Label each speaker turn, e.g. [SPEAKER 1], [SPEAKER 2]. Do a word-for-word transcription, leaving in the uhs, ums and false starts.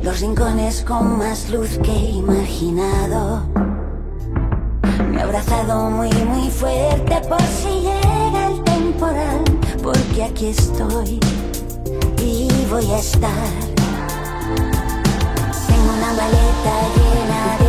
[SPEAKER 1] los rincones con más luz que he imaginado. Me he abrazado muy muy fuerte por si llega el temporal, porque aquí estoy y voy a estar. Tengo una maleta llena de